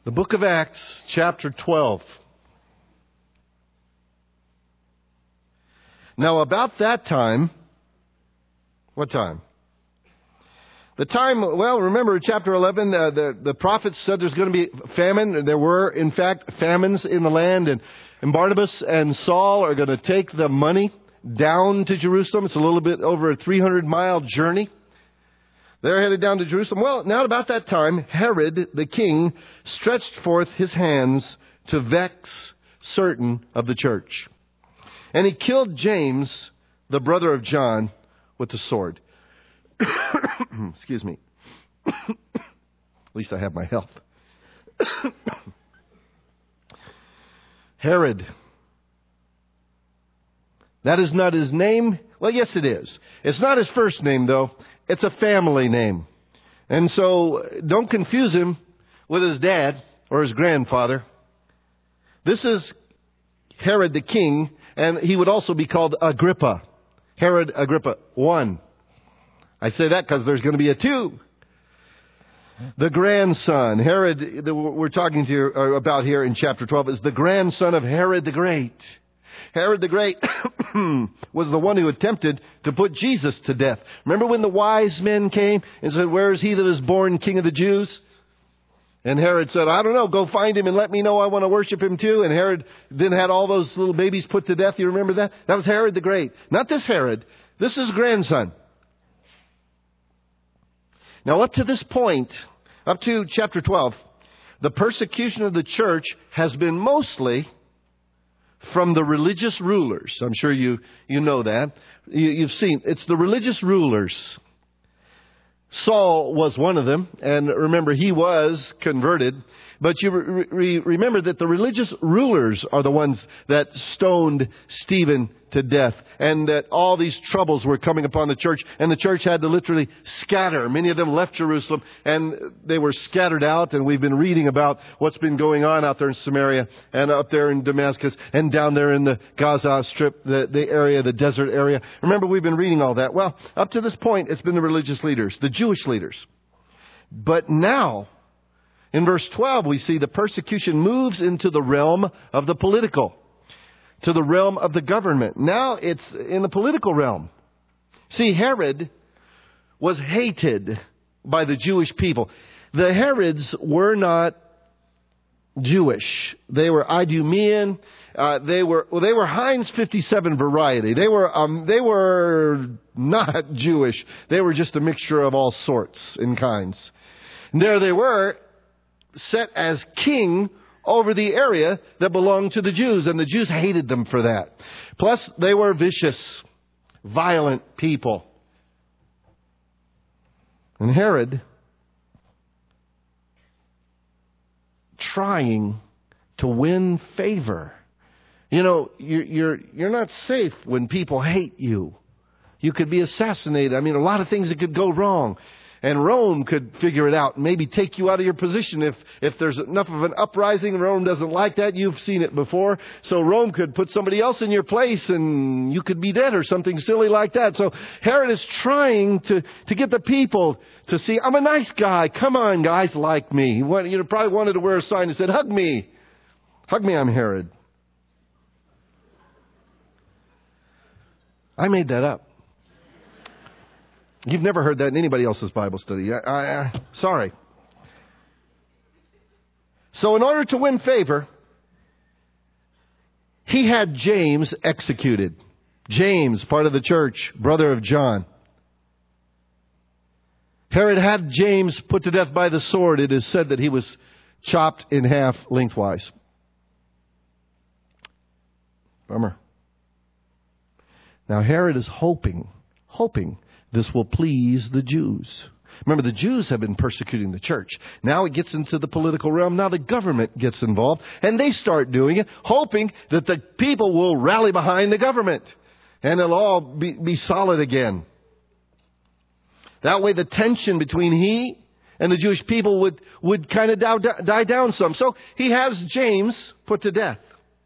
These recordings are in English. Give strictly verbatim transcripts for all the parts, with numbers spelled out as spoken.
The book of Acts, chapter twelve. Now about that time, what time? The time, well, remember chapter eleven, uh, the, the prophets said there's going to be famine. There were, in fact, famines in the land. And, and Barnabas and Saul are going to take the money down to Jerusalem. It's a little bit over a three hundred mile journey. They're headed down to Jerusalem. Well, now about that time, Herod the king stretched forth his hands to vex certain of the church. And he killed James, the brother of John, with the sword. Excuse me. At least I have my health. Herod. That is not his name. Well, yes, it is. It's not his first name, though. It's a family name. And so don't confuse him with his dad or his grandfather. This is Herod the king, and he would also be called Agrippa. Herod Agrippa one. I say that because there's going to be a two. The grandson, Herod, that we're talking to you about here in chapter twelve, is the grandson of Herod the Great. Herod the Great was the one who attempted to put Jesus to death. Remember when the wise men came and said, "Where is he that is born King of the Jews?" And Herod said, "I don't know, go find him and let me know, I want to worship him too." And Herod then had all those little babies put to death. You remember that? That was Herod the Great. Not this Herod. This is grandson. Now up to this point, up to chapter twelve, the persecution of the church has been mostly from the religious rulers. I'm sure you, you know that. You, you've seen. It's the religious rulers. Saul was one of them. And remember, he was converted. But you re- re- remember that the religious rulers are the ones that stoned Stephen to death. And that all these troubles were coming upon the church. And the church had to literally scatter. Many of them left Jerusalem and they were scattered out. And we've been reading about what's been going on out there in Samaria and up there in Damascus and down there in the Gaza Strip, the, the area, the desert area. Remember, we've been reading all that. Well, up to this point, it's been the religious leaders, the Jewish leaders. But now, in verse twelve, we see the persecution moves into the realm of the political, to the realm of the government. Now it's in the political realm. See, Herod was hated by the Jewish people. The Herods were not Jewish. They were Idumean. Uh, they were well, they were Heinz fifty-seven variety. They were um, they were not Jewish. They were just a mixture of all sorts and kinds. And there they were, set as king over the area that belonged to the Jews. And the Jews hated them for that. Plus, they were vicious, violent people. And Herod, trying to win favor. You know, you're, you're, you're not safe when people hate you. You could be assassinated. I mean, a lot of things that could go wrong. And Rome could figure it out and maybe take you out of your position if, if there's enough of an uprising. Rome doesn't like that. You've seen it before. So Rome could put somebody else in your place and you could be dead or something silly like that. So Herod is trying to, to get the people to see, I'm a nice guy. Come on, guys, like me. He wanted, you know, probably wanted to wear a sign that said, hug me. Hug me, I'm Herod. I made that up. You've never heard that in anybody else's Bible study. I, I, I, sorry. So in order to win favor, he had James executed. James, part of the church, brother of John. Herod had James put to death by the sword. It is said that he was chopped in half lengthwise. Bummer. Now Herod is hoping, hoping this will please the Jews. Remember, the Jews have been persecuting the church. Now it gets into the political realm. Now the government gets involved. And they start doing it, hoping that the people will rally behind the government. And it'll all be, be solid again. That way the tension between he and the Jewish people would, would kind of die, die down some. So he has James put to death.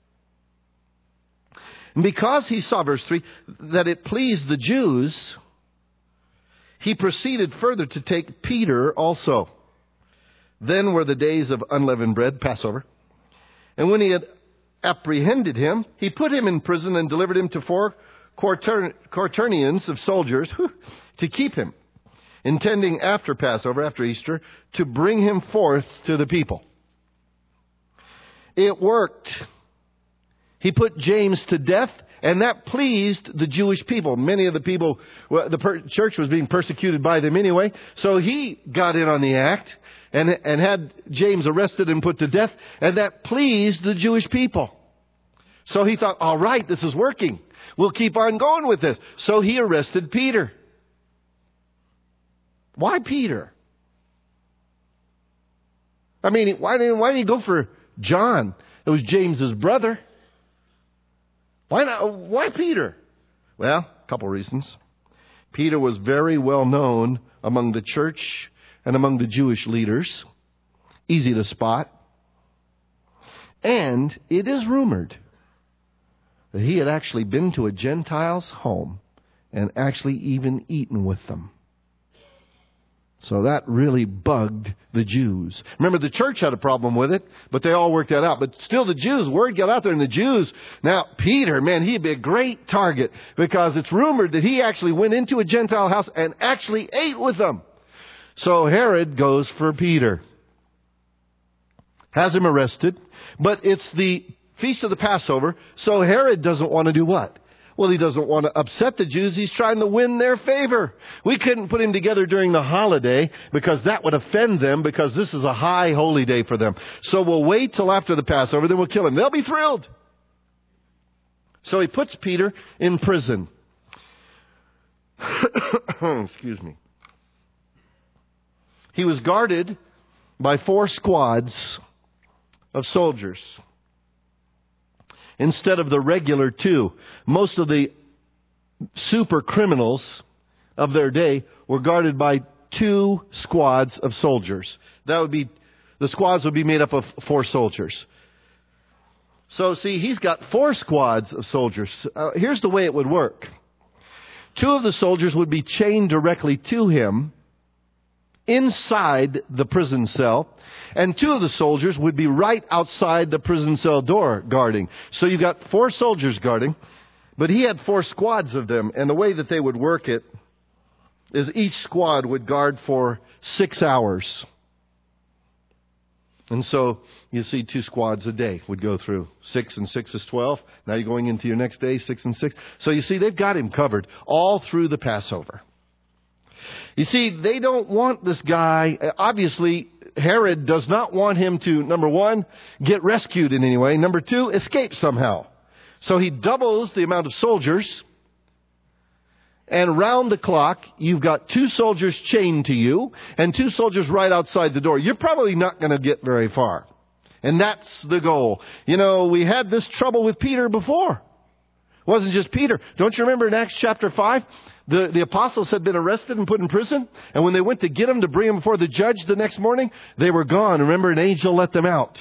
And because he saw, verse three, that it pleased the Jews, he proceeded further to take Peter also. Then were the days of unleavened bread, Passover. And when he had apprehended him, he put him in prison and delivered him to four quater- quaternions of soldiers whew, to keep him, intending after Passover, after Easter, to bring him forth to the people. It worked. He put James to death, and that pleased the Jewish people. Many of the people, well, the per- church was being persecuted by them anyway, so he got in on the act and, and had James arrested and put to death, and that pleased the Jewish people. So he thought, all right, this is working. We'll keep on going with this. So he arrested Peter. Why Peter? I mean, why didn't, why didn't he go for John? It was James's brother. Why not? Why Peter? Well, a couple reasons. Peter was very well known among the church and among the Jewish leaders. Easy to spot. And it is rumored that he had actually been to a Gentile's home and actually even eaten with them. So that really bugged the Jews. Remember, the church had a problem with it, but they all worked that out. But still, the Jews, word got out there, and the Jews, now, Peter, man, he'd be a great target, because it's rumored that he actually went into a Gentile house and actually ate with them. So Herod goes for Peter. Has him arrested, but it's the Feast of the Passover, so Herod doesn't want to do what? Well, he doesn't want to upset the Jews. He's trying to win their favor. We couldn't put him together during the holiday because that would offend them, because this is a high holy day for them. So we'll wait till after the Passover, then we'll kill him. They'll be thrilled. So he puts Peter in prison. Excuse me. He was guarded by four squads of soldiers instead of the regular two. Most of the super criminals of their day were guarded by two squads of soldiers. That would be, the squads would be made up of four soldiers. So see, he's got four squads of soldiers. Uh, here's the way it would work. Two of the soldiers would be chained directly to him inside the prison cell, and two of the soldiers would be right outside the prison cell door guarding. So you've got four soldiers guarding, but he had four squads of them, and the way that they would work it is each squad would guard for six hours. And so you see two squads a day would go through. Six and six is twelve. Now you're going into your next day, six and six. So you see, they've got him covered all through the Passover. You see, they don't want this guy. Obviously, Herod does not want him to, number one, get rescued in any way. Number two, escape somehow. So he doubles the amount of soldiers. And round the clock, you've got two soldiers chained to you and two soldiers right outside the door. You're probably not going to get very far. And that's the goal. You know, we had this trouble with Peter before. It wasn't just Peter. Don't you remember in Acts chapter five? The, the apostles had been arrested and put in prison. And when they went to get them to bring them before the judge the next morning, they were gone. Remember, an angel let them out.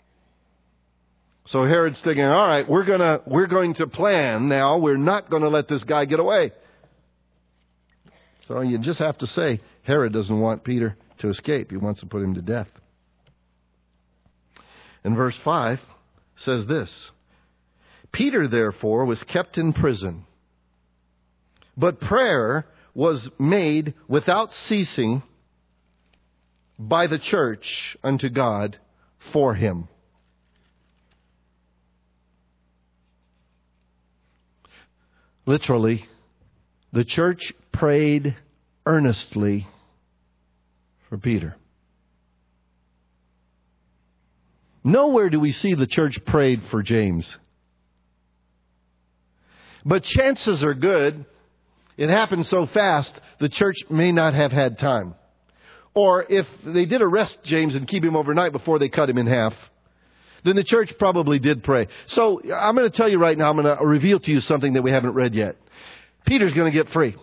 So Herod's thinking, all right, we're gonna, we're going to plan now. We're not going to let this guy get away. So you just have to say, Herod doesn't want Peter to escape. He wants to put him to death. And verse five says this: Peter, therefore, was kept in prison, but prayer was made without ceasing by the church unto God for him. Literally, the church prayed earnestly for Peter. Nowhere do we see the church prayed for James. But chances are good, it happened so fast, the church may not have had time. Or if they did arrest James and keep him overnight before they cut him in half, then the church probably did pray. So I'm going to tell you right now, I'm going to reveal to you something that we haven't read yet. Peter's going to get free.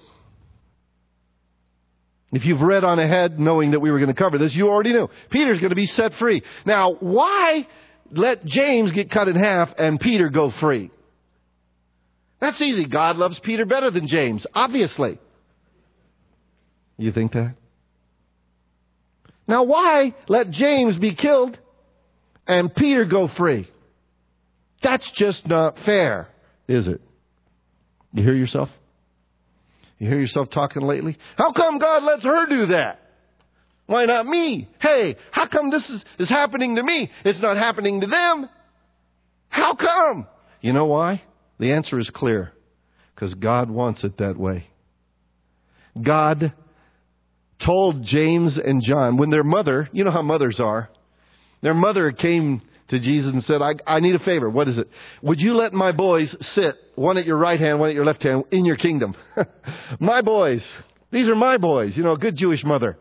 If you've read on ahead knowing that we were going to cover this, you already knew. Peter's going to be set free. Now, why let James get cut in half and Peter go free? That's easy. God loves Peter better than James, obviously. You think that? Now why let James be killed and Peter go free? That's just not fair, is it? You hear yourself? You hear yourself talking lately? How come God lets her do that? Why not me? Hey, how come this is, is happening to me? It's not happening to them. How come? You know why? The answer is clear. Because God wants it that way. God told James and John, when their mother, you know how mothers are, their mother came to Jesus and said, I, I need a favor. What is it? Would you let my boys sit, one at your right hand, one at your left hand, in your kingdom? My boys. These are my boys. You know, a good Jewish mother.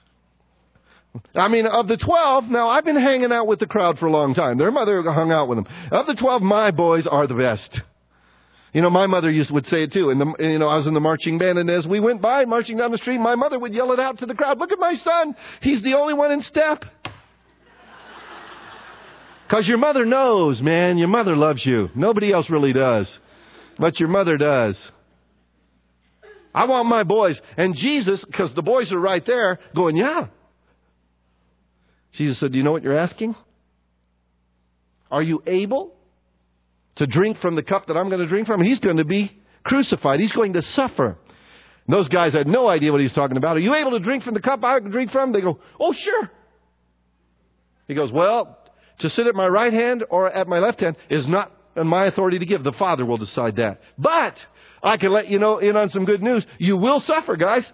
I mean, of the twelve, now I've been hanging out with the crowd for a long time. Their mother hung out with them. Of the twelve, my boys are the best. You know, my mother used would say it too. And, you know, I was in the marching band, and as we went by marching down the street, my mother would yell it out to the crowd. Look at my son. He's the only one in step. Because your mother knows, man. Your mother loves you. Nobody else really does. But your mother does. I want my boys. And Jesus, because the boys are right there, going, yeah. Jesus said, do you know what you're asking? Are you able to drink from the cup that I'm going to drink from? He's going to be crucified. He's going to suffer. And those guys had no idea what he's talking about. Are you able to drink from the cup I can drink from? They go, oh, sure. He goes, well, to sit at my right hand or at my left hand is not in my authority to give. The Father will decide that. But I can let you know in on some good news. You will suffer, guys.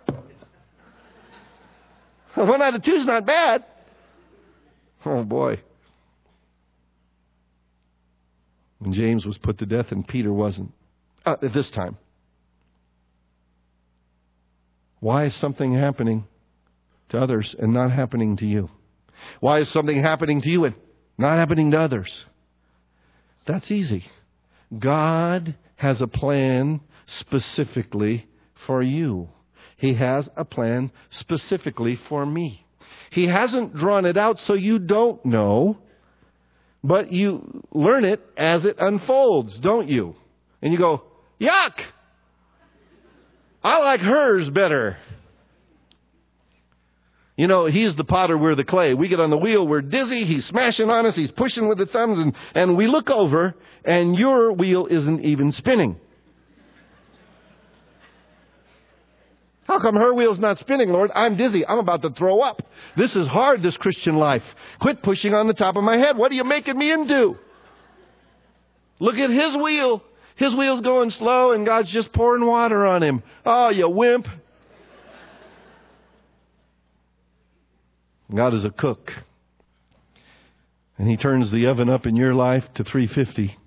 One out of two is not bad. Oh, boy. When James was put to death and Peter wasn't. Uh, at this time. Why is something happening to others and not happening to you? Why is something happening to you and not happening to others? That's easy. God has a plan specifically for you. He has a plan specifically for me. He hasn't drawn it out so you don't know, but you learn it as it unfolds, don't you? And you go, yuck! I like hers better. You know, he's the potter, we're the clay. We get on the wheel, we're dizzy, he's smashing on us, he's pushing with the thumbs, and, and we look over, and your wheel isn't even spinning. How come her wheel's not spinning, Lord? I'm dizzy. I'm about to throw up. This is hard, this Christian life. Quit pushing on the top of my head. What are you making me into? Look at his wheel. His wheel's going slow, and God's just pouring water on him. Oh, you wimp. God is a cook. And He turns the oven up in your life to three fifty.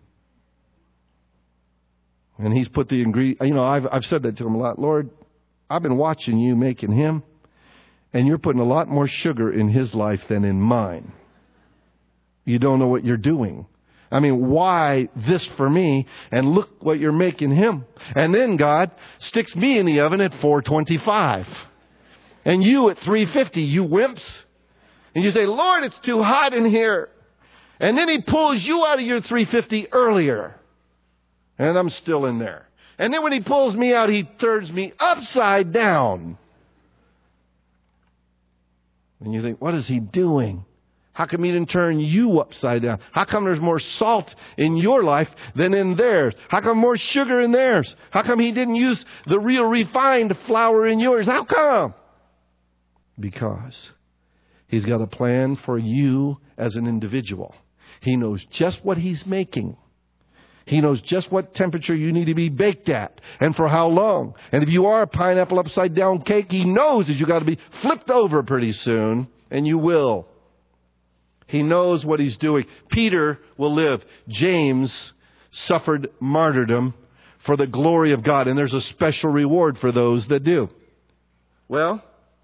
And He's put the ingredient. You know, I've, I've said that to Him a lot. Lord, I've been watching you making him, and you're putting a lot more sugar in his life than in mine. You don't know what you're doing. I mean, why this for me? And look what you're making him. And then God sticks me in the oven at four twenty-five. And you at three fifty, you wimps. And you say, Lord, it's too hot in here. And then He pulls you out of your three fifty earlier. And I'm still in there. And then when He pulls me out, He turns me upside down. And you think, what is He doing? How come He didn't turn you upside down? How come there's more salt in your life than in theirs? How come more sugar in theirs? How come He didn't use the real refined flour in yours? How come? Because He's got a plan for you as an individual. He knows just what He's making. He knows just what temperature you need to be baked at and for how long. And if you are a pineapple upside down cake, He knows that you got to be flipped over pretty soon, and you will. He knows what He's doing. Peter will live. James suffered martyrdom for the glory of God, and there's a special reward for those that do. Well,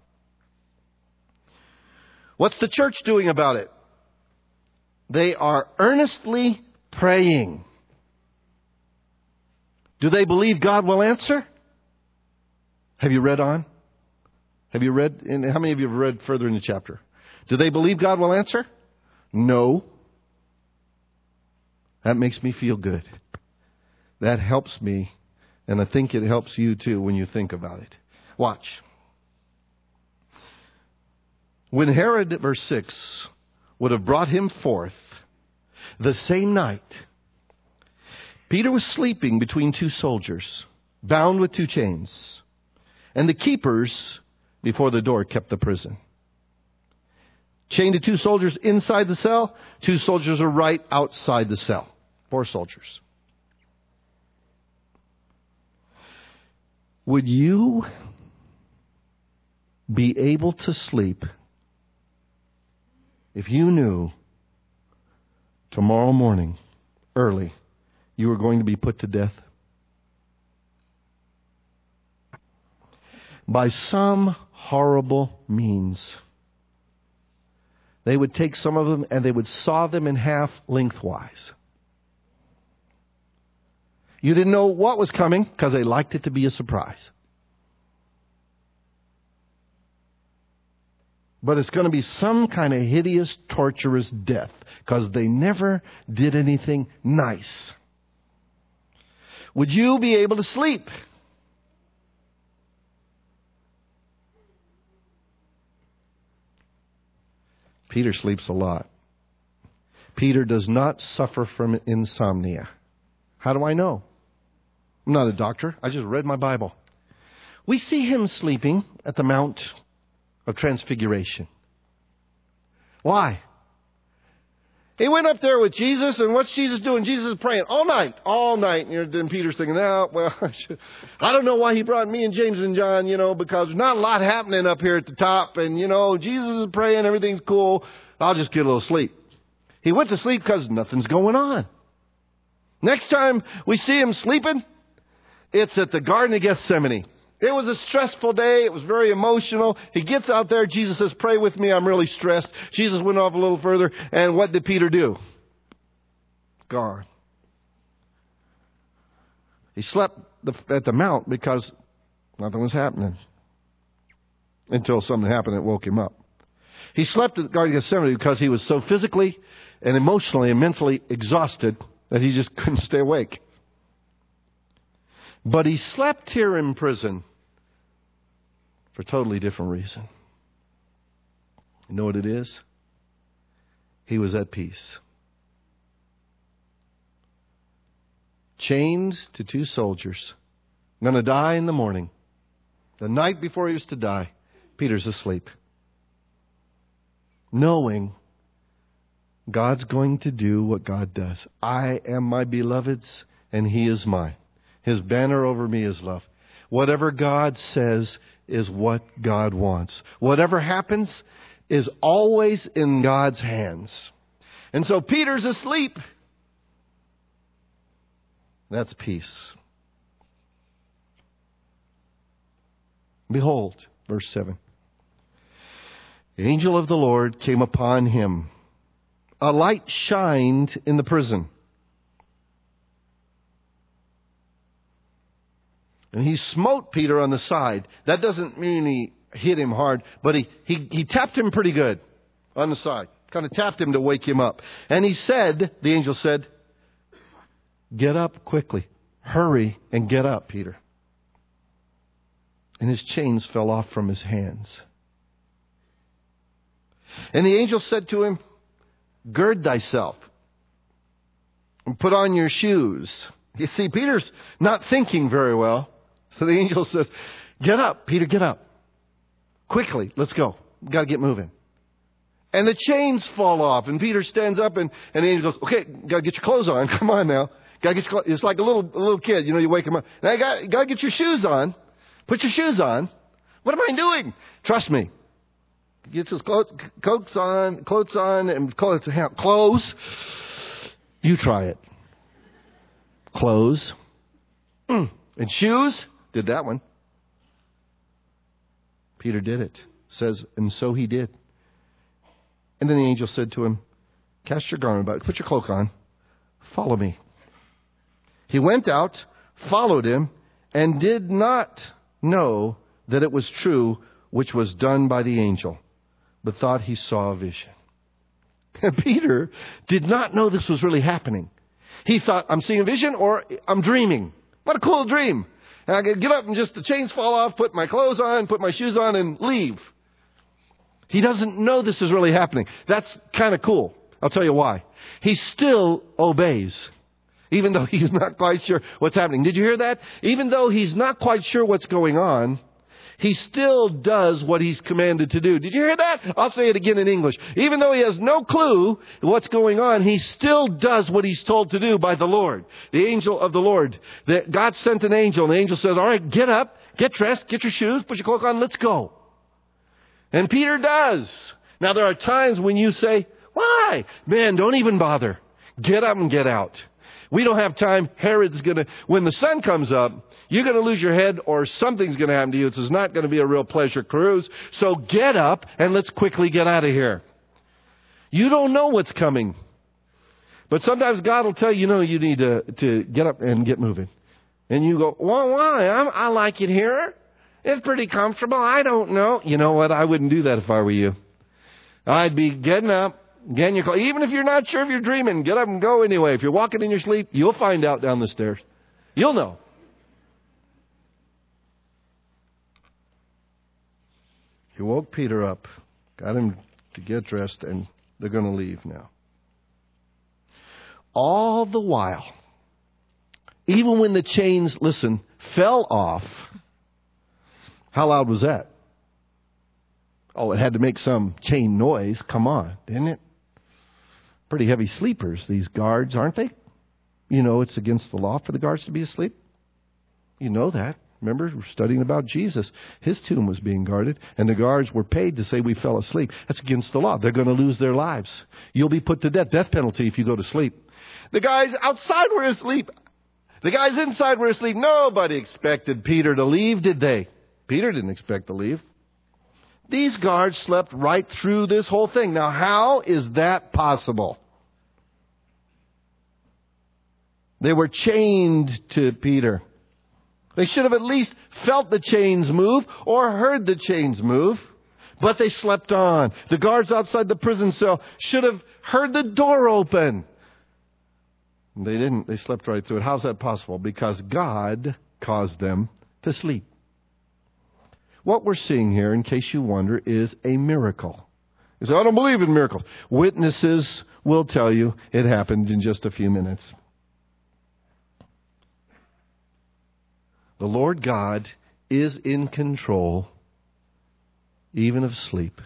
what's the church doing about it? They are earnestly praying. Do they believe God will answer? Have you read on? Have you read? And how many of you have read further in the chapter? Do they believe God will answer? No. That makes me feel good. That helps me. And I think it helps you too when you think about it. Watch. When Herod, verse six, would have brought him forth the same night, Peter was sleeping between two soldiers, bound with two chains, and the keepers before the door kept the prison. Chained to two soldiers inside the cell, two soldiers are right outside the cell. Four soldiers. Would you be able to sleep if you knew tomorrow morning, early, you were going to be put to death? By some horrible means, they would take some of them and they would saw them in half lengthwise. You didn't know what was coming because they liked it to be a surprise. But it's going to be some kind of hideous, torturous death because they never did anything nice. Would you be able to sleep? Peter sleeps a lot. Peter does not suffer from insomnia. How do I know? I'm not a doctor. I just read my Bible. We see him sleeping at the Mount of Transfiguration. Why? He went up there with Jesus, and what's Jesus doing? Jesus is praying all night, all night. And then Peter's thinking, "No, well, I don't know why he brought me and James and John, you know, because there's not a lot happening up here at the top. And, you know, Jesus is praying, everything's cool. I'll just get a little sleep." He went to sleep because nothing's going on. Next time we see him sleeping, it's at the Garden of Gethsemane. It was a stressful day. It was very emotional. He gets out there. Jesus says, "Pray with me. I'm really stressed." Jesus went off a little further. And what did Peter do? Gone. He slept at the mount because nothing was happening. Until something happened that woke him up. He slept at the Garden of Gethsemane because he was so physically and emotionally and mentally exhausted that he just couldn't stay awake. But he slept here in prison for a totally different reason. You know what it is? He was at peace. Chained to two soldiers. Going to die in the morning. The night before he was to die, Peter's asleep. Knowing God's going to do what God does. I am my beloved's and he is mine. His banner over me is love. Whatever God says is what God wants. Whatever happens is always in God's hands. And so Peter's asleep. That's peace. Behold, verse seven. The angel of the Lord came upon him. A light shined in the prison. And he smote Peter on the side. That doesn't mean he hit him hard, but he, he, he tapped him pretty good on the side. Kind of tapped him to wake him up. And he said, the angel said, "Get up quickly. Hurry and get up, Peter." And his chains fell off from his hands. And the angel said to him, "Gird thyself and put on your shoes." You see, Peter's not thinking very well. So the angel says, "Get up, Peter, get up. Quickly, let's go. We've got to get moving." And the chains fall off. And Peter stands up and, and the angel goes, "Okay, got to get your clothes on. Come on now. Got to get your clothes." It's like a little a little kid. You know, you wake him up. Now, you got, got to get your shoes on. Put your shoes on. What am I doing? Trust me. Gets his clothes, coats on, clothes on, and clothes. Clothes. You try it. Clothes. Mm. And shoes. Did that one. Peter did it. Says, and so he did. And then the angel said to him, "Cast your garment about, put your cloak on, follow me." He went out, followed him, and did not know that it was true which was done by the angel, but thought he saw a vision. And Peter did not know this was really happening. He thought, I'm seeing a vision or I'm dreaming. What a cool dream. And I could get up and just the chains fall off, put my clothes on, put my shoes on, and leave. He doesn't know this is really happening. That's kind of cool. I'll tell you why. He still obeys, even though he's not quite sure what's happening. Did you hear that? Even though he's not quite sure what's going on, he still does what he's commanded to do. Did you hear that? I'll say it again in English. Even though he has no clue what's going on, he still does what he's told to do by the Lord, the angel of the Lord. That God sent an angel, and the angel says, all right, get up, get dressed, get your shoes, put your cloak on, let's go. And Peter does. Now, there are times when you say, why? Man, don't even bother. Get up and get out. We don't have time. Herod's going to, when the sun comes up, you're going to lose your head or something's going to happen to you. It's not going to be a real pleasure cruise. So get up and let's quickly get out of here. You don't know what's coming. But sometimes God will tell you, you know, you need to, to get up and get moving. And you go, well, why? I'm, I like it here. It's pretty comfortable. I don't know. You know what? I wouldn't do that if I were you. I'd be getting up, getting your clothes. Even if you're not sure if you're dreaming, get up and go anyway. If you're walking in your sleep, you'll find out down the stairs. You'll know. He woke Peter up, got him to get dressed, and they're going to leave now. All the while, even when the chains, listen, fell off, how loud was that? Oh, it had to make some chain noise. Come on, didn't it? Pretty heavy sleepers, these guards, aren't they? You know, it's against the law for the guards to be asleep. You know that. Remember, we're studying about Jesus. His tomb was being guarded, and the guards were paid to say we fell asleep. That's against the law. They're going to lose their lives. You'll be put to death, death penalty if you go to sleep. The guys outside were asleep. The guys inside were asleep. Nobody expected Peter to leave, did they? Peter didn't expect to leave. These guards slept right through this whole thing. Now, how is that possible? They were chained to Peter. They should have at least felt the chains move or heard the chains move, but they slept on. The guards outside the prison cell should have heard the door open. They didn't. They slept right through it. How's that possible? Because God caused them to sleep. What we're seeing here, in case you wonder, is a miracle. You say, I don't believe in miracles. Witnesses will tell you it happened in just a few minutes. The Lord God is in control even of sleep.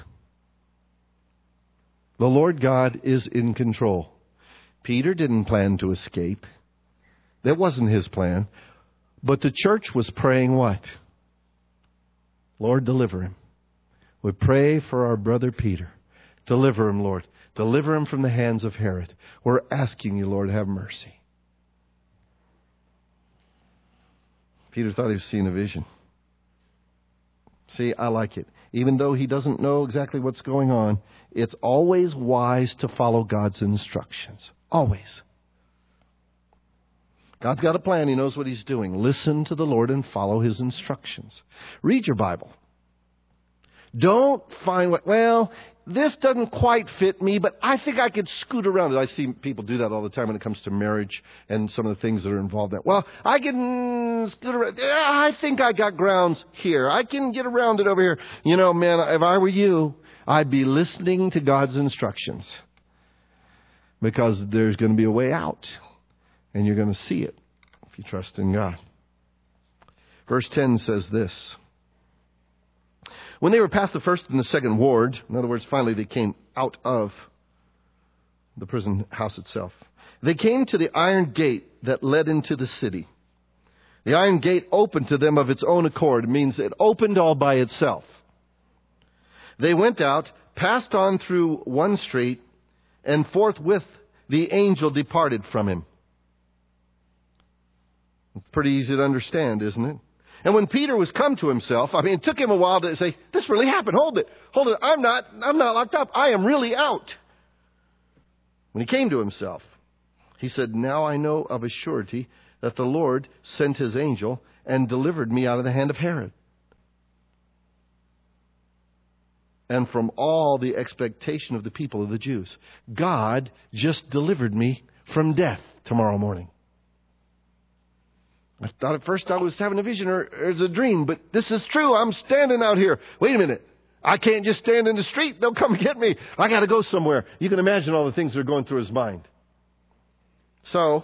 The Lord God is in control. Peter didn't plan to escape. That wasn't his plan. But the church was praying what? Lord, deliver him. We pray for our brother Peter. Deliver him, Lord. Deliver him from the hands of Herod. We're asking you, Lord, have mercy. Peter thought he was seeing a vision. See, I like it. Even though he doesn't know exactly what's going on, it's always wise to follow God's instructions. Always. God's got a plan. He knows what he's doing. Listen to the Lord and follow his instructions. Read your Bible. Don't find, what, well, this doesn't quite fit me, but I think I could scoot around it. I see people do that all the time when it comes to marriage and some of the things that are involved in that. Well, I can scoot around. Yeah, I think I got grounds here. I can get around it over here. You know, man, if I were you, I'd be listening to God's instructions because there's going to be a way out. And you're going to see it if you trust in God. Verse ten says this. When they were past the first and the second ward, in other words, finally they came out of the prison house itself. They came to the iron gate that led into the city. The iron gate opened to them of its own accord. It means it opened all by itself. They went out, passed on through one street, and forthwith the angel departed from him. It's pretty easy to understand, isn't it? And when Peter was come to himself, I mean, it took him a while to say, this really happened. Hold it. Hold it. I'm not, I'm not locked up. I am really out. When he came to himself, he said, now I know of a surety that the Lord sent his angel and delivered me out of the hand of Herod, and from all the expectation of the people of the Jews. God just delivered me from death tomorrow morning. I thought at first I was having a vision or, or it was a dream, but this is true. I'm standing out here. Wait a minute. I can't just stand in the street. They'll come get me. I got to go somewhere. You can imagine all the things that are going through his mind. So,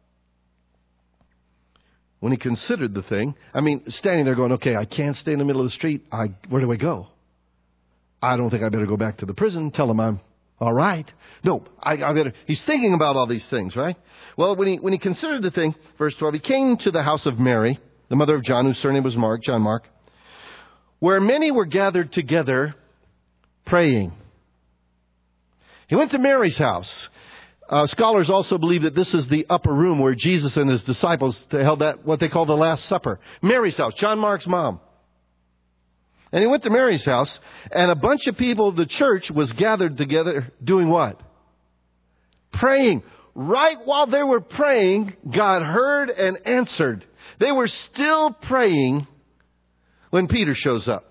when he considered the thing, I mean, standing there going, okay, I can't stay in the middle of the street. I, where do I go? I don't think I better go back to the prison, tell him I'm all right. No, I, I better. He's thinking about all these things, right? Well, when he when he considered the thing, verse twelve, he came to the house of Mary, the mother of John, whose surname was Mark, John Mark, where many were gathered together praying. He went to Mary's house. Uh, scholars also believe that this is the upper room where Jesus and his disciples held that what they call the Last Supper. Mary's house, John Mark's mom. And he went to Mary's house, and a bunch of people of the church was gathered together doing what? Praying. Right while they were praying, God heard and answered. They were still praying when Peter shows up.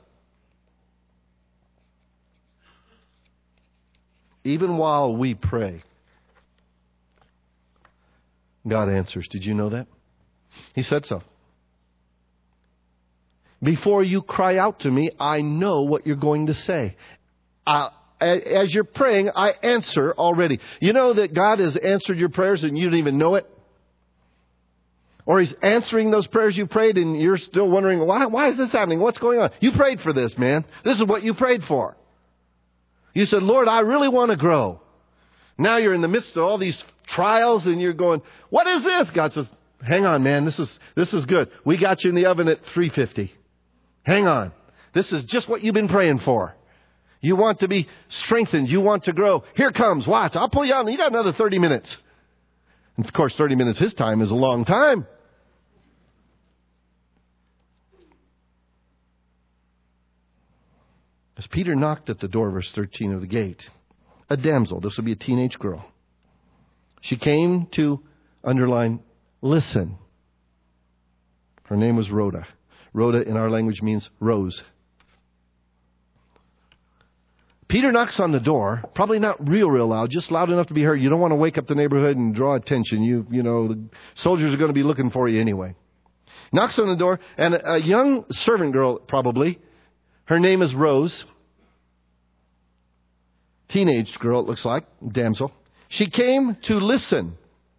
Even while we pray, God answers. Did you know that? He said so. Before you cry out to me, I know what you're going to say. Uh, as you're praying, I answer already. You know that God has answered your prayers and you don't even know it? Or He's answering those prayers you prayed and you're still wondering, why, why is this happening? What's going on? You prayed for this, man. This is what you prayed for. You said, Lord, I really want to grow. Now you're in the midst of all these trials and you're going, what is this? God says, hang on, man. This is, this is good. We got you in the oven at three fifty. Hang on. This is just what you've been praying for. You want to be strengthened. You want to grow. Here comes. Watch. I'll pull you out. You got another thirty minutes. And of course, thirty minutes his time is a long time. As Peter knocked at the door, verse thirteen of the gate, a damsel, this would be a teenage girl. She came to, underline, listen. Her name was Rhoda. Rhoda in our language means rose. Peter knocks on the door, probably not real, real loud, just loud enough to be heard. You don't want to wake up the neighborhood and draw attention. You, you know, the soldiers are going to be looking for you anyway. Knocks on the door, and a, a young servant girl, probably, her name is Rose. Teenage girl, it looks like, damsel. She came to listen.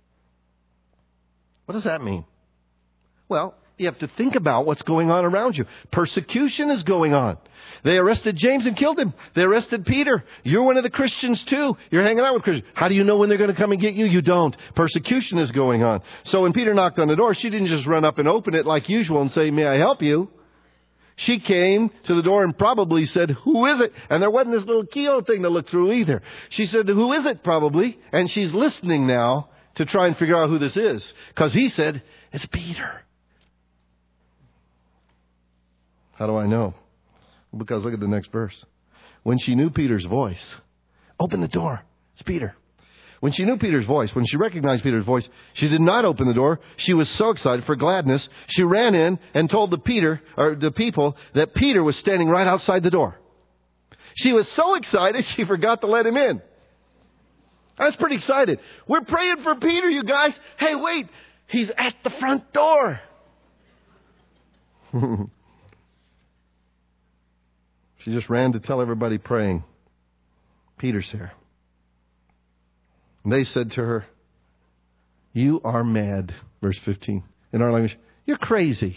What does that mean? Well, you have to think about what's going on around you. Persecution is going on. They arrested James and killed him. They arrested Peter. You're one of the Christians too. You're hanging out with Christians. How do you know when they're going to come and get you? You don't. Persecution is going on. So when Peter knocked on the door, she didn't just run up and open it like usual and say, may I help you? She came to the door and probably said, who is it? And there wasn't this little keyhole thing to look through either. She said, who is it probably? And she's listening now to try and figure out who this is. Because he said, it's Peter. How do I know? Because look at the next verse. When she knew Peter's voice, open the door. It's Peter. When she knew Peter's voice, when she recognized Peter's voice, she did not open the door. She was so excited for gladness. She ran in and told the Peter or the people that Peter was standing right outside the door. She was so excited she forgot to let him in. I was pretty excited. We're praying for Peter, you guys. Hey, wait, he's at the front door. She just ran to tell everybody praying, Peter's here. And they said to her, you are mad. Verse fifteen. In our language, you're crazy.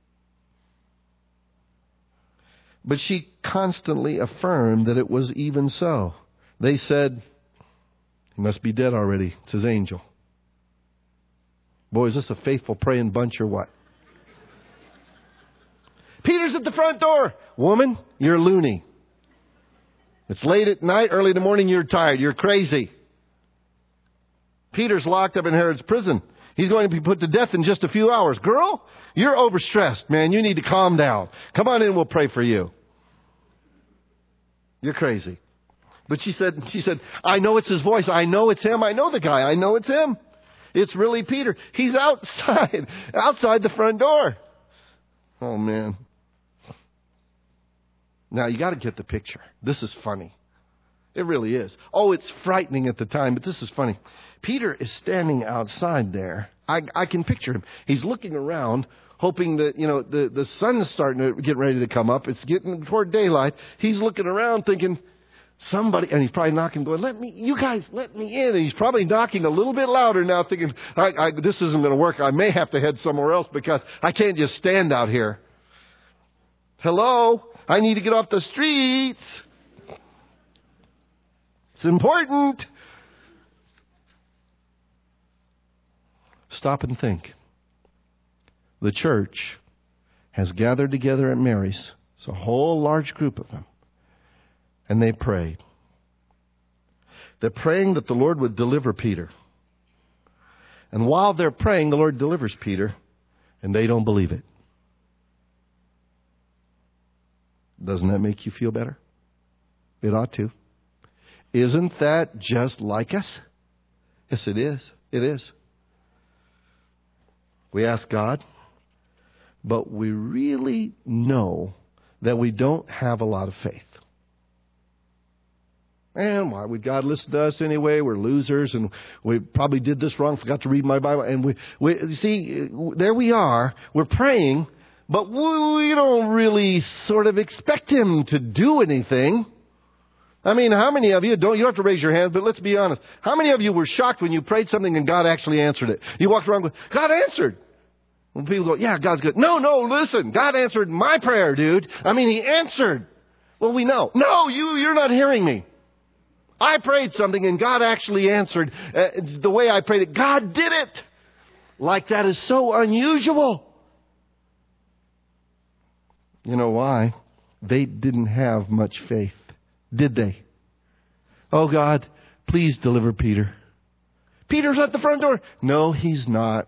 But she constantly affirmed that it was even so. They said, he must be dead already. It's his angel. Boy, is this a faithful praying bunch or what? Peter's at the front door. Woman, you're loony. It's late at night, early in the morning, you're tired. You're crazy. Peter's locked up in Herod's prison. He's going to be put to death in just a few hours. Girl, you're overstressed, man. You need to calm down. Come on in, we'll pray for you. You're crazy. But she said, she said, I know it's his voice. I know it's him. I know the guy. I know it's him. It's really Peter. He's outside, outside the front door. Oh, man. Now, you got to get the picture. This is funny. It really is. Oh, it's frightening at the time, but this is funny. Peter is standing outside there. I, I can picture him. He's looking around, hoping that, you know, the, the sun's starting to get ready to come up. It's getting toward daylight. He's looking around thinking, somebody, and he's probably knocking, going, let me, you guys, let me in. And he's probably knocking a little bit louder now, thinking, I, I, this isn't going to work. I may have to head somewhere else because I can't just stand out here. Hello? I need to get off the streets. It's important. Stop and think. The church has gathered together at Mary's. It's a whole large group of them. And they prayed. They're praying that the Lord would deliver Peter. And while they're praying, the Lord delivers Peter, and they don't believe it. Doesn't that make you feel better? It ought to. Isn't that just like us? Yes, it is. It is. We ask God, but we really know that we don't have a lot of faith. And why would God listen to us anyway? We're losers, and we probably did this wrong, forgot to read my Bible. And we, we see, there we are. We're praying, but we don't really sort of expect Him to do anything. I mean, how many of you, don't, you don't have to raise your hand, but let's be honest. How many of you were shocked when you prayed something and God actually answered it? You walked around going, God answered. When people go, yeah, God's good. No, no, listen, God answered my prayer, dude. I mean, He answered. Well, we know. No, you, you're not hearing me. I prayed something and God actually answered uh, the way I prayed it. God did it. Like that is so unusual. You know why? They didn't have much faith, did they? Oh God, please deliver Peter. Peter's at the front door. No, he's not.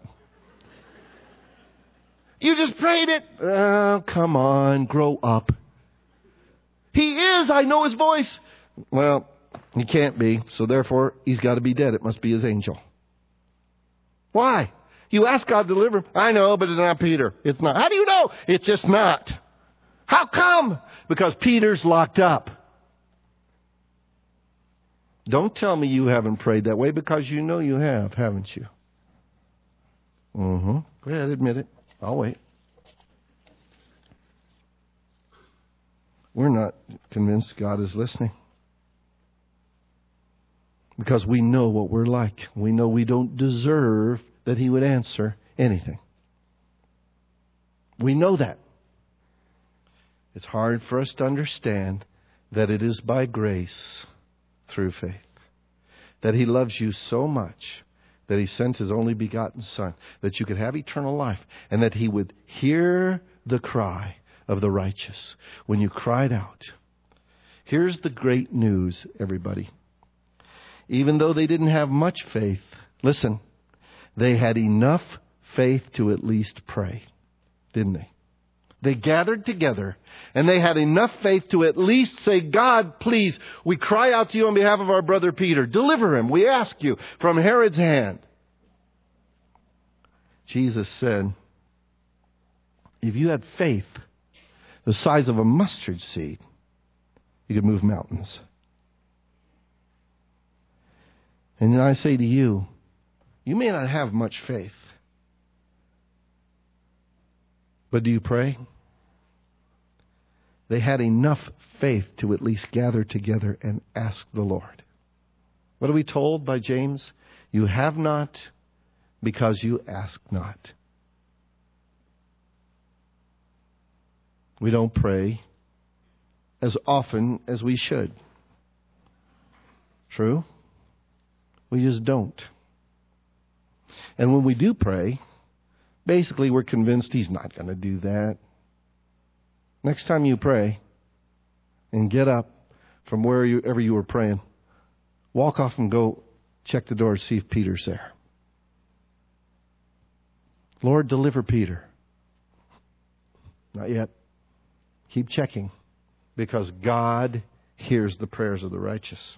You just prayed it. Oh, come on, grow up. He is. I know His voice. Well, He can't be, so therefore He's got to be dead. It must be His angel. Why? You ask God to deliver him. I know, but it's not Peter. It's not. How do you know? It's just not. How come? Because Peter's locked up. Don't tell me you haven't prayed that way, because you know you have, haven't you? Mm-hmm. Go ahead, admit it. I'll wait. We're not convinced God is listening. Because we know what we're like. We know we don't deserve that He would answer anything. We know that. It's hard for us to understand that it is by grace through faith. That He loves you so much that He sent His only begotten Son, that you could have eternal life, and that He would hear the cry of the righteous when you cried out. Here's the great news, everybody. Even though they didn't have much faith, listen, they had enough faith to at least pray, didn't they? They gathered together and they had enough faith to at least say, God, please, we cry out to you on behalf of our brother Peter. Deliver him, we ask you, from Herod's hand. Jesus said, if you had faith the size of a mustard seed, you could move mountains. And then I say to you, you may not have much faith, but do you pray? They had enough faith to at least gather together and ask the Lord. What are we told by James? You have not because you ask not. We don't pray as often as we should. True? We just don't. And when we do pray, basically we're convinced He's not going to do that. Next time you pray and get up from wherever you were praying, walk off and go check the door to see if Peter's there. Lord, deliver Peter. Not yet. Keep checking, because God hears the prayers of the righteous.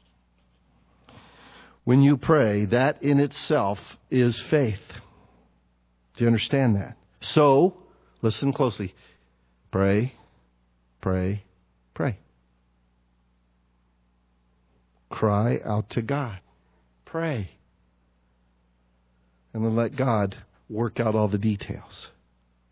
When you pray, that in itself is faith. Do you understand that? So, listen closely. Pray, pray, pray. Cry out to God. Pray. And then let God work out all the details.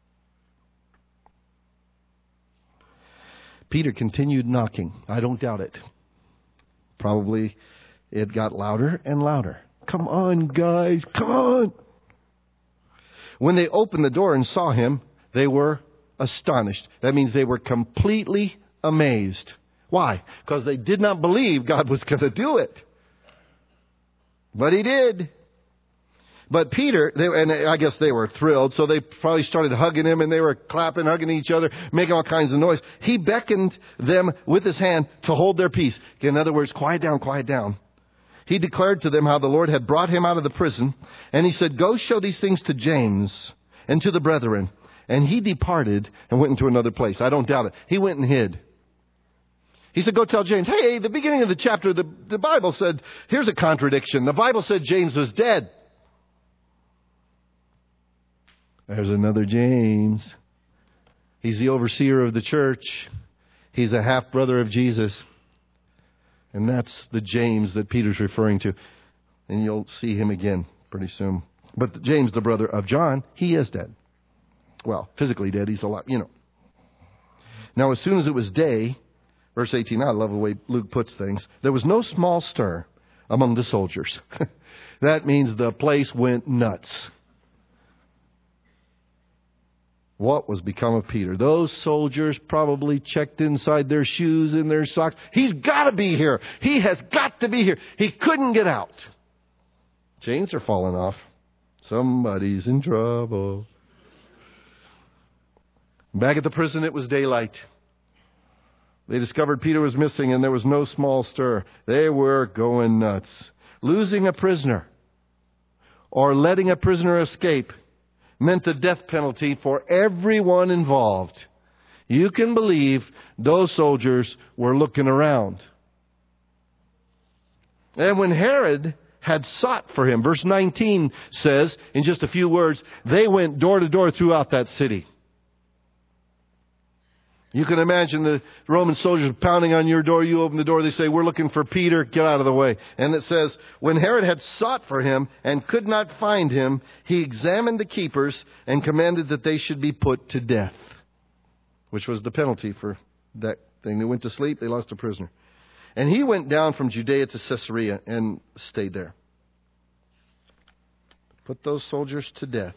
Peter continued knocking. I don't doubt it. Probably it got louder and louder. Come on, guys, come on. When they opened the door and saw him, they were astonished. That means they were completely amazed. Why? Because they did not believe God was going to do it. But he did. But Peter, they, and I guess they were thrilled, so they probably started hugging him, and they were clapping, hugging each other, making all kinds of noise. He beckoned them with his hand to hold their peace. In other words, quiet down, quiet down. He declared to them how the Lord had brought him out of the prison, and he said, go show these things to James and to the brethren. And he departed and went into another place. I don't doubt it. He went and hid. He said, go tell James, hey, the beginning of the chapter, the, the Bible said, here's a contradiction. The Bible said James was dead. There's another James. He's the overseer of the church. He's a half-brother of Jesus. And that's the James that Peter's referring to. And you'll see him again pretty soon. But James, the brother of John, he is dead. Well, physically dead. He's alive, you know. Now, as soon as it was day, verse eighteen, I love the way Luke puts things, there was no small stir among the soldiers. That means the place went nuts. What was become of Peter? Those soldiers probably checked inside their shoes and their socks. He's got to be here. He has got to be here. He couldn't get out. Chains are falling off. Somebody's in trouble. Back at the prison, it was daylight. They discovered Peter was missing, and there was no small stir. They were going nuts. Losing a prisoner or letting a prisoner escape meant the death penalty for everyone involved. You can believe those soldiers were looking around. And when Herod had sought for him, verse nineteen says, in just a few words, they went door to door throughout that city. You can imagine the Roman soldiers pounding on your door. You open the door. They say, we're looking for Peter. Get out of the way. And it says, when Herod had sought for him and could not find him, he examined the keepers and commanded that they should be put to death, which was the penalty for that thing. They went to sleep. They lost a prisoner. And he went down from Judea to Caesarea and stayed there. Put those soldiers to death.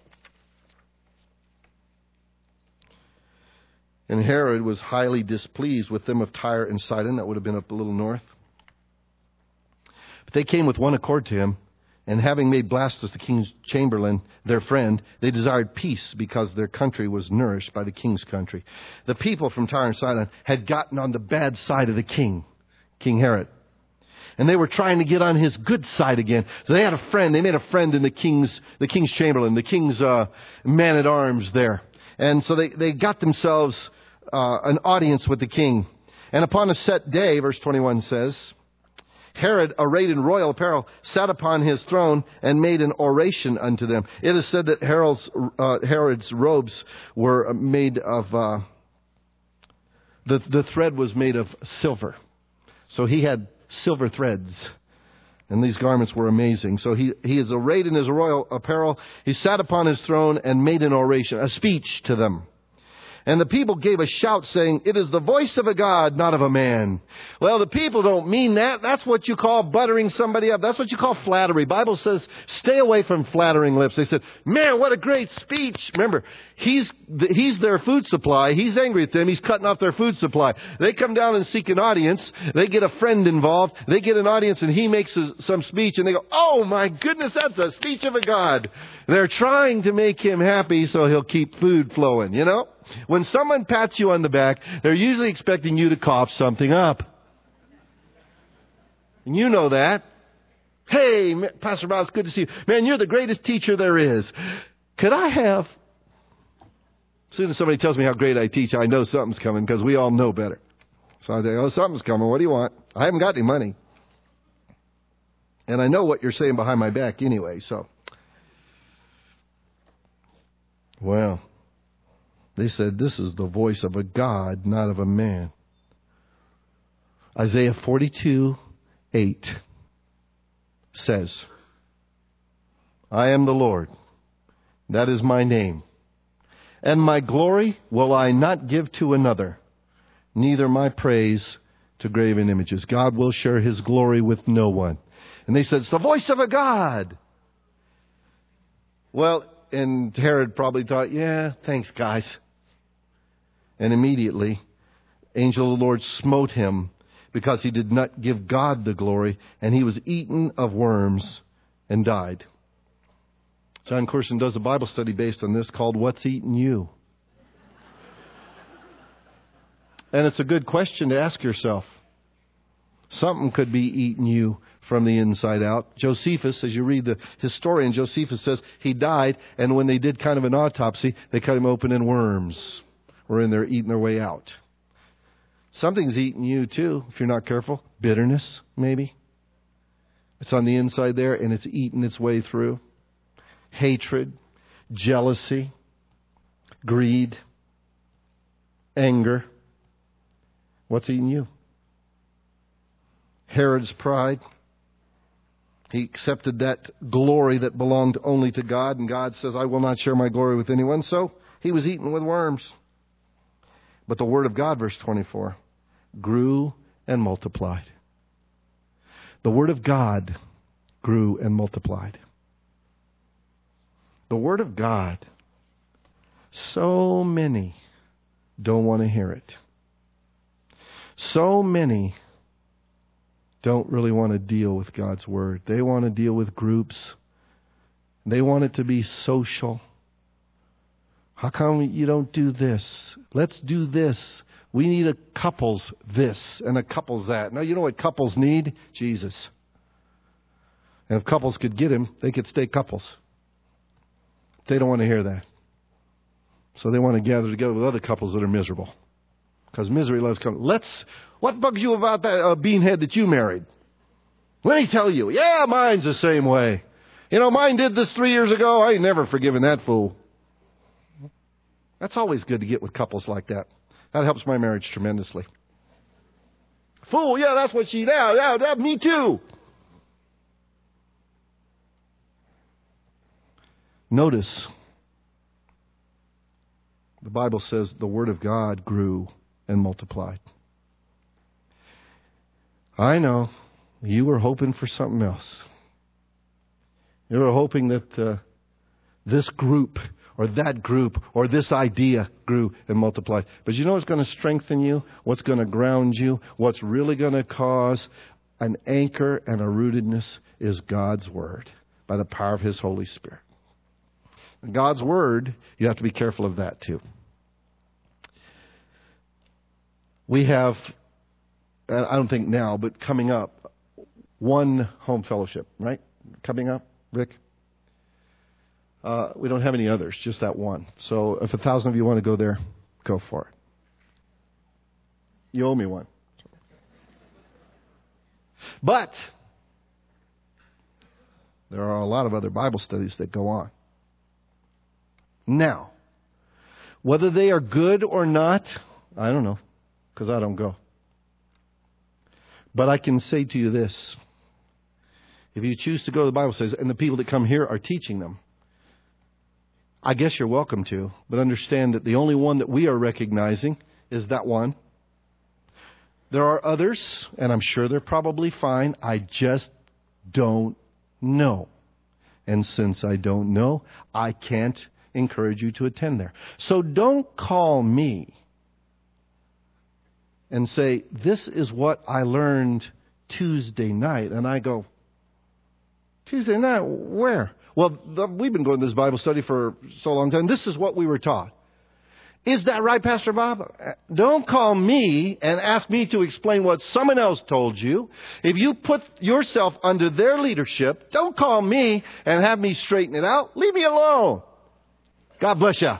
And Herod was highly displeased with them of Tyre and Sidon. That would have been up a little north. But they came with one accord to him. And having made Blastus the king's chamberlain their friend, they desired peace because their country was nourished by the king's country. The people from Tyre and Sidon had gotten on the bad side of the king, King Herod. And they were trying to get on his good side again. So they had a friend. They made a friend in the king's, the king's chamberlain, the king's uh, man-at-arms there. And so they, they got themselves uh, an audience with the king. And upon a set day, verse twenty-one says, Herod, arrayed in royal apparel, sat upon his throne and made an oration unto them. It is said that Herod's, uh, Herod's robes were made of, uh, the, the thread was made of silver. So he had silver threads. And these garments were amazing. So he, he is arrayed in his royal apparel. He sat upon his throne and made an oration, a speech to them. And the people gave a shout saying, it is the voice of a God, not of a man. Well, the people don't mean that. That's what you call buttering somebody up. That's what you call flattery. Bible says, stay away from flattering lips. They said, man, what a great speech. Remember, he's, he's their food supply. He's angry at them. He's cutting off their food supply. They come down and seek an audience. They get a friend involved. They get an audience and he makes some speech and they go, oh my goodness, that's a speech of a God. They're trying to make him happy so he'll keep food flowing, you know? When someone pats you on the back, they're usually expecting you to cough something up. And you know that. Hey, Pastor Bob, it's good to see you. Man, you're the greatest teacher there is. Could I have... As soon as somebody tells me how great I teach, I know something's coming because we all know better. So I think, oh, something's coming. What do you want? I haven't got any money. And I know what you're saying behind my back anyway, so... Well... They said, this is the voice of a God, not of a man. Isaiah forty-two, eight says, I am the Lord. That is my name. And my glory will I not give to another. neither my praise to graven images. God will share his glory with no one. And they said, it's the voice of a God. Well, and Herod probably thought, yeah, thanks, guys. And immediately, angel of the Lord smote him because he did not give God the glory, and he was eaten of worms and died. John Corson does a Bible study based on this called What's Eating You? And it's a good question to ask yourself. Something could be eating you from the inside out. Josephus, as you read the historian, Josephus says he died, and when they did kind of an autopsy, they cut him open and worms were in there eating their way out. Something's eating you too, if you're not careful. Bitterness, maybe. It's on the inside there, and it's eating its way through. Hatred, jealousy, greed, anger. What's eating you? Herod's pride. He accepted that glory that belonged only to God, and God says, I will not share my glory with anyone. So he was eaten with worms. But the Word of God, verse twenty-four, grew and multiplied. The Word of God grew and multiplied. The Word of God, so many don't want to hear it. So many don't really want to deal with God's Word. They want to deal with groups. They want it to be social. How come you don't do this? Let's do this. We need a couples this and a couples that. Now, you know what couples need? Jesus. And if couples could get him, they could stay couples. They don't want to hear that. So they want to gather together with other couples that are miserable. Because misery loves company. Let's, what bugs you about that uh, beanhead that you married? Let me tell you. Yeah, mine's the same way. You know, mine did this three years ago. I ain't never forgiven that fool. That's always good to get with couples like that. That helps my marriage tremendously. Fool, yeah, that's what she, yeah, yeah, yeah, me too. Notice, the Bible says the Word of God grew and multiplied. I know, you were hoping for something else. You were hoping that uh, this group or that group or this idea grew and multiplied. But you know what's going to strengthen you? What's going to ground you? What's really going to cause an anchor and a rootedness is God's Word by the power of His Holy Spirit. And God's Word, you have to be careful of that too. We have, I don't think now, but coming up, one home fellowship, right? Coming up, Rick? Uh, we don't have any others, just that one. So if a thousand of you want to go there, go for it. You owe me one. But there are a lot of other Bible studies that go on. Now, whether they are good or not, I don't know, because I don't go. But I can say to you this. If you choose to go to the Bible studies, and the people that come here are teaching them, I guess you're welcome to, but understand that the only one that we are recognizing is that one. There are others, and I'm sure they're probably fine. I just don't know. And since I don't know, I can't encourage you to attend there. So don't call me and say, this is what I learned Tuesday night. And I go, Tuesday night, where? Well, the, we've been going to this Bible study for so long time. This is what we were taught. Is that right, Pastor Bob? Don't call me and ask me to explain what someone else told you. If you put yourself under their leadership, don't call me and have me straighten it out. Leave me alone. God bless you.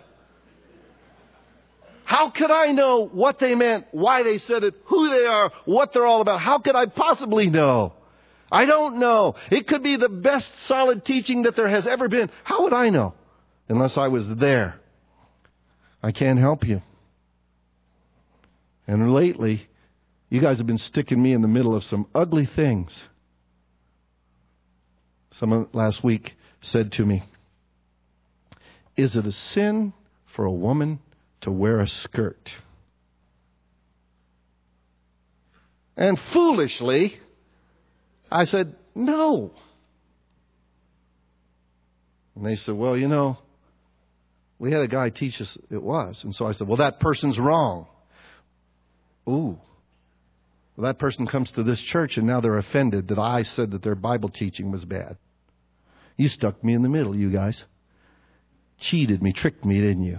How could I know what they meant, why they said it, who they are, what they're all about? How could I possibly know? I don't know. It could be the best solid teaching that there has ever been. How would I know? Unless I was there. I can't help you. And lately, you guys have been sticking me in the middle of some ugly things. Someone last week said to me, is it a sin for a woman to wear a skirt? And foolishly, I said, no. And they said, well, you know, we had a guy teach us it was. And so I said, well, that person's wrong. Ooh. Well, that person comes to this church and now they're offended that I said that their Bible teaching was bad. You stuck me in the middle, you guys. Cheated me, tricked me, didn't you?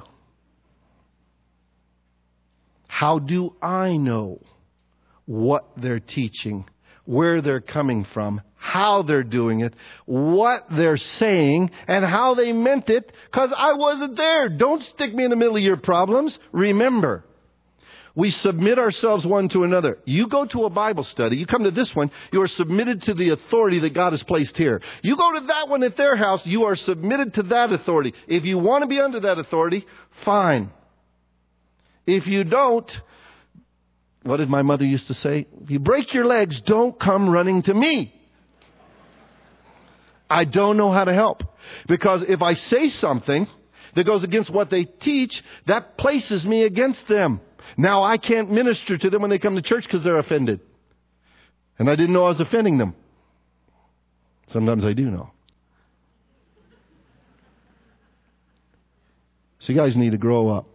How do I know what they're teaching, where they're coming from, how they're doing it, what they're saying, and how they meant it? Because I wasn't there. Don't stick me in the middle of your problems. Remember, we submit ourselves one to another. You go to a Bible study, you come to this one, you are submitted to the authority that God has placed here. You go to that one at their house, you are submitted to that authority. If you want to be under that authority, fine. If you don't, what did my mother used to say? If you break your legs, don't come running to me. I don't know how to help. Because if I say something that goes against what they teach, that places me against them. Now I can't minister to them when they come to church because they're offended. And I didn't know I was offending them. Sometimes I do know. So you guys need to grow up.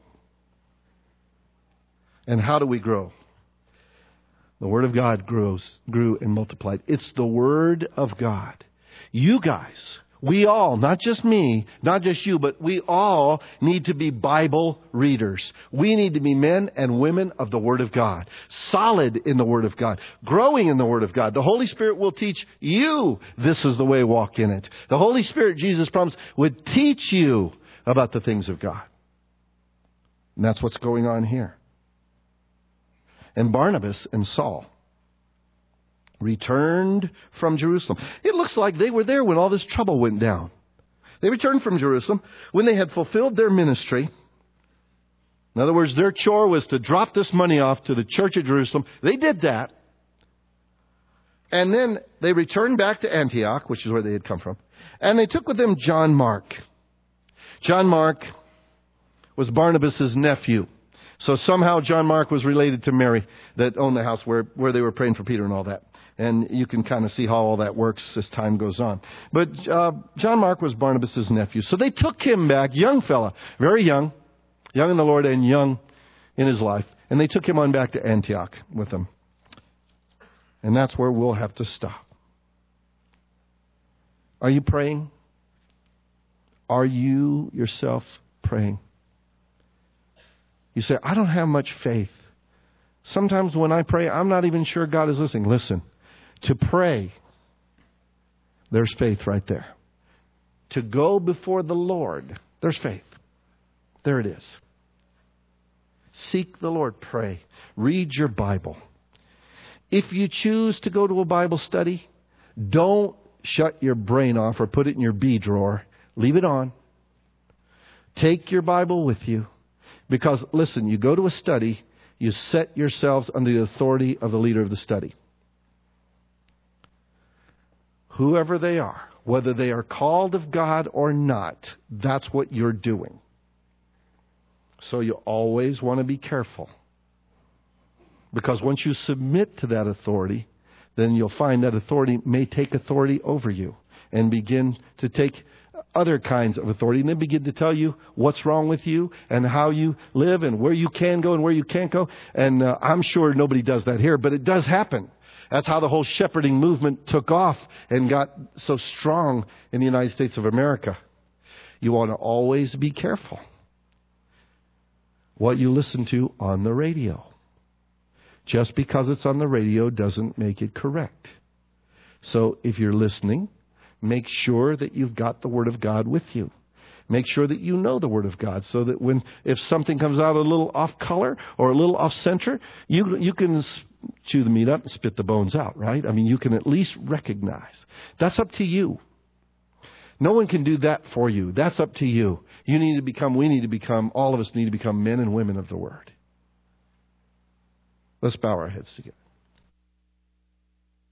And how do we grow? The Word of God grows, grew and multiplied. It's the Word of God. You guys, we all, not just me, not just you, but we all need to be Bible readers. We need to be men and women of the Word of God. Solid in the Word of God. Growing in the Word of God. The Holy Spirit will teach you this is the way, walk in it. The Holy Spirit, Jesus promised, would teach you about the things of God. And that's what's going on here. And Barnabas and Saul returned from Jerusalem. It looks like they were there when all this trouble went down. They returned from Jerusalem when they had fulfilled their ministry. In other words, their chore was to drop this money off to the church at Jerusalem. They did that. And then they returned back to Antioch, which is where they had come from. And they took with them John Mark. John Mark was Barnabas' nephew. So somehow John Mark was related to Mary that owned the house where, where they were praying for Peter and all that. And you can kind of see how all that works as time goes on. But uh, John Mark was Barnabas' nephew. So they took him back, young fella, very young, young in the Lord and young in his life. And they took him on back to Antioch with them. And that's where we'll have to stop. Are you praying? Are you yourself praying? You say, I don't have much faith. Sometimes when I pray, I'm not even sure God is listening. Listen, to pray, there's faith right there. To go before the Lord, there's faith. There it is. Seek the Lord, pray. Read your Bible. If you choose to go to a Bible study, don't shut your brain off or put it in your B drawer. Leave it on. Take your Bible with you. Because, listen, you go to a study, you set yourselves under the authority of the leader of the study. Whoever they are, whether they are called of God or not, that's what you're doing. So you always want to be careful. Because once you submit to that authority, then you'll find that authority may take authority over you and begin to take other kinds of authority, and then begin to tell you what's wrong with you and how you live and where you can go and where you can't go. And uh, I'm sure nobody does that here, but it does happen. That's how the whole shepherding movement took off and got so strong in the United States of America. You want to always be careful what you listen to on the radio. Just because it's on the radio doesn't make it correct. So if you're listening, make sure that you've got the Word of God with you. Make sure that you know the Word of God so that when, if something comes out a little off color or a little off center, you, you can chew the meat up and spit the bones out, right? I mean, you can at least recognize. That's up to you. No one can do that for you. That's up to you. You need to become, we need to become, all of us need to become men and women of the Word. Let's bow our heads together.